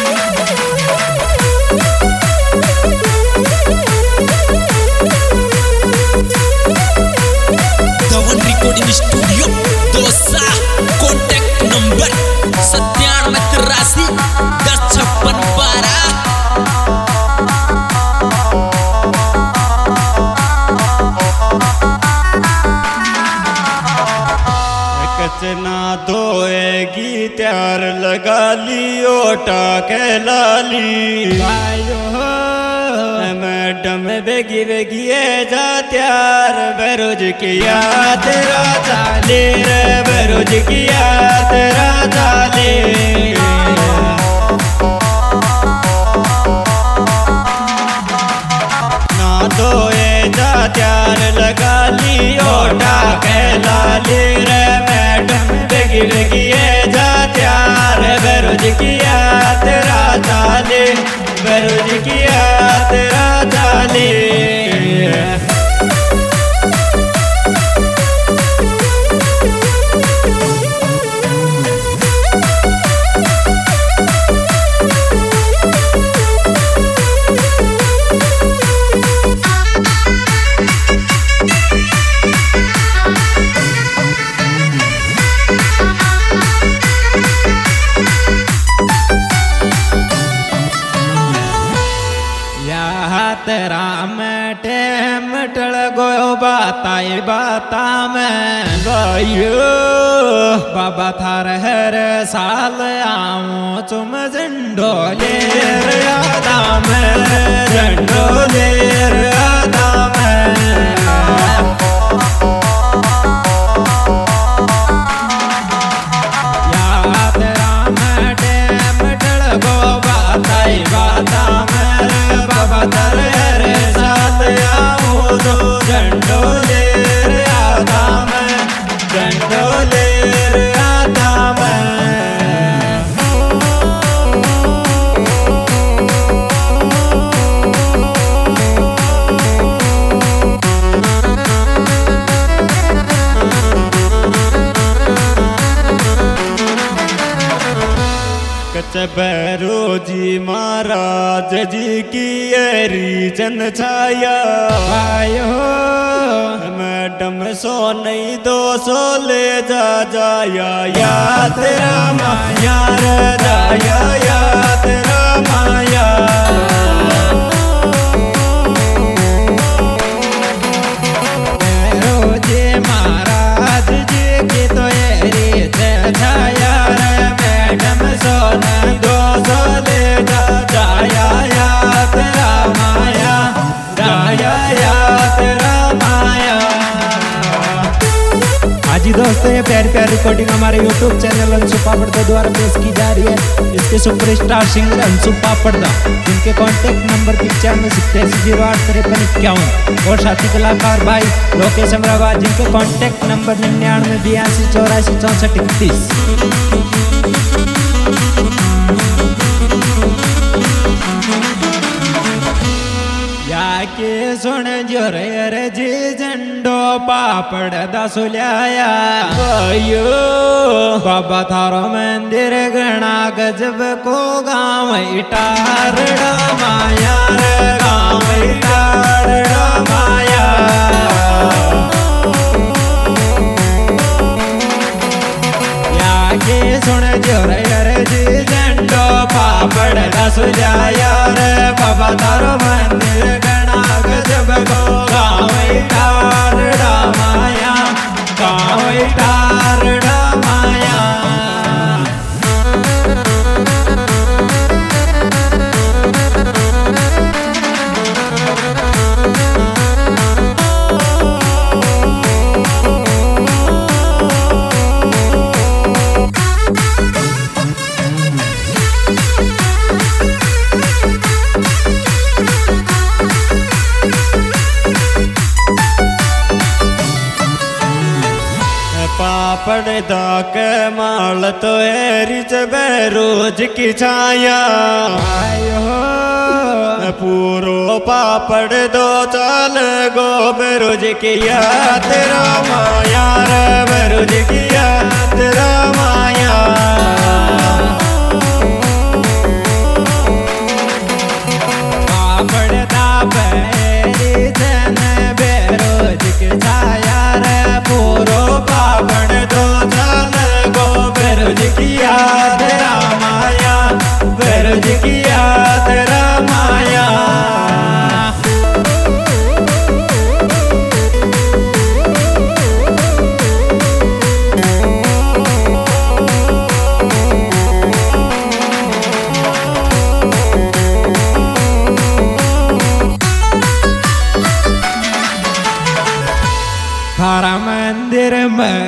Recording studio Dosa, contact number 9783105612। कचना धोएगी त्यार लगा ली ओटा के लाली मैडम बेगी बेगी जा त्यार बरोज किया तेरा चाले रे बरोज किया तेरा चाले ना धोए जा त्यार लगा ली ओटा के लाली रे मैडम बेगी बेगी जा त्यार बरोज किया तेरा चाले बरोज किया तेरा चाले। तेरा मैं टेम टल गयो बताए बाता में गयो बाबा थार हर साल आऊं तुम झंडोले यादा में झंडोले यादा में तेरा मैं टेम टल गयो बताए बाता में बाबा थार झंडोले राधा में झंडोले राधा में कच भैरोजी महाराज जी की रीजन छाया आयो मैडम सो नहीं 200 ले जा जाया या तेरा माया रे जाया या तेरा माया भैरोजी महाराज जी की तो रीजन छाया रे मैडम सो नहीं 200 ले जा जाया या तेरा माया जाया या तेरा माया। जी दोस्तों, ये प्यारी प्यारी रिकॉर्डिंग हमारे YouTube चैनल अंशु पापड़दा द्वारा पेश की जा रही है। इसके सुपरस्टार सिंगर अंशु पापड़दा, जिनके कॉन्टैक्ट नंबर 9587085351 और साथी कलाकार भाई लोकेश अमराबाद, जिनके कॉन्टैक्ट नंबर 9982846431। के सुन जो रे जी झंडो पापड़ दसुल्याया यो बाबा थारो मंदिर गणा गजब को गाँव इटार माया रे गाँव इटार माया या के सुन जो रे जी झंडो पापड़ दसुल्याया रे बाबा थारो मंदिर गजब को गाँव इटार माया गाँव इटार माया। पापड़ दाक माल तो रिच रोज की छाया आयो पूरो पापड़ दो चाल गो बरोज किया तेरा माया रे बरोज किया तेरा माया।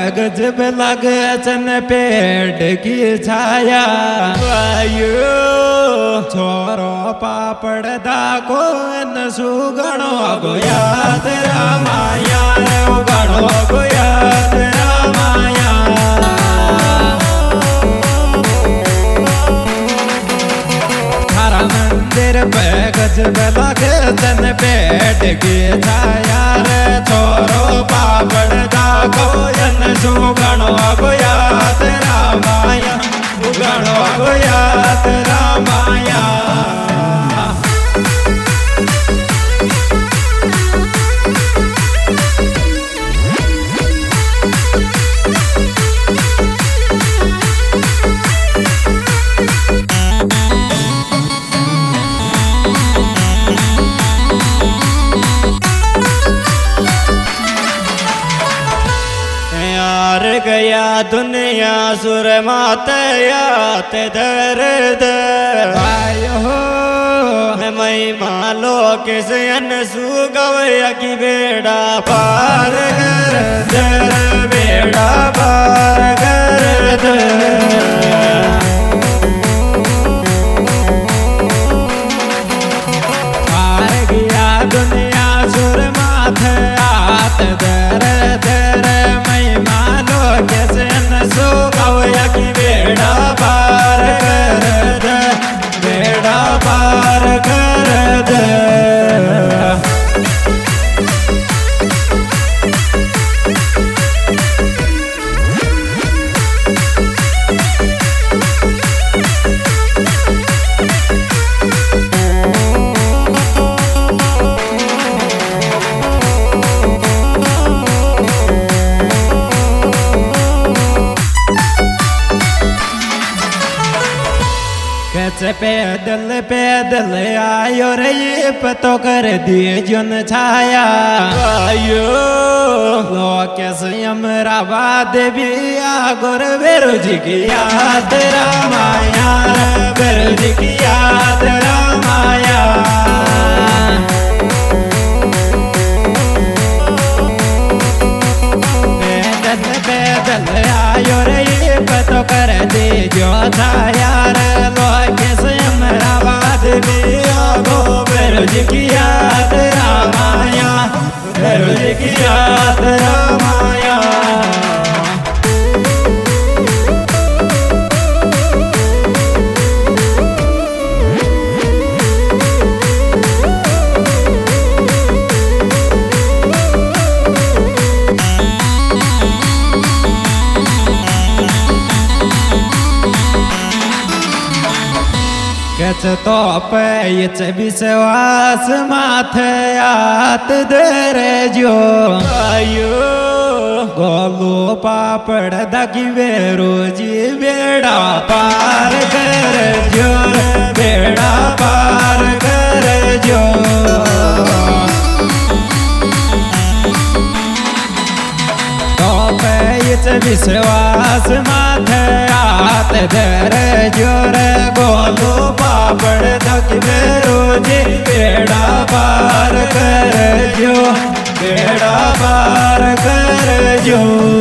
गजब लगे चन पेड़ की छाया वायु छोरो पापड़ दाको न सुगणो गोया तेरा माया रे गणो गोया तेरा माया थारा मंदिर पे गजब लगे चन पेड़ की छाया रे छोरो पापड़ दाको न सुगणो गोया तेरा माया गणो गोया तेरा माया गया दुनिया सुर माते आते दर्द आयो मैं मालो किस अन सुगवया की बेड़ा पार कर बेड़ा पार कर पार गया दुनिया सुर माथे आत दर्द कैसे न सो गवया की बेड़ा पार कर दे बेड़ा पार कर दे पैदल पैदल आयो रे ये पतो कर दिए जुन छाया आयो लोकेश अमराबाद भी आगोर बेरोजी की याद रामाया बेरोजी की याद रामाया पैदल पैदल आयो रे ये पतो कर दे जो छाया बेरोजी की याद रामाया बेरोजी की याद रामाया तो पैच विश्वास माथे आत दरे जो आयो गोलू पापड़ दगी बेरोजी बेड़ा पार कर जो बेड़ा पार कर जो तो पैच विश्वास माथे आत दरे जोर गोलू पापड़ तक बेरोजी बेड़ा पार कर जो बेड़ा पार कर जो।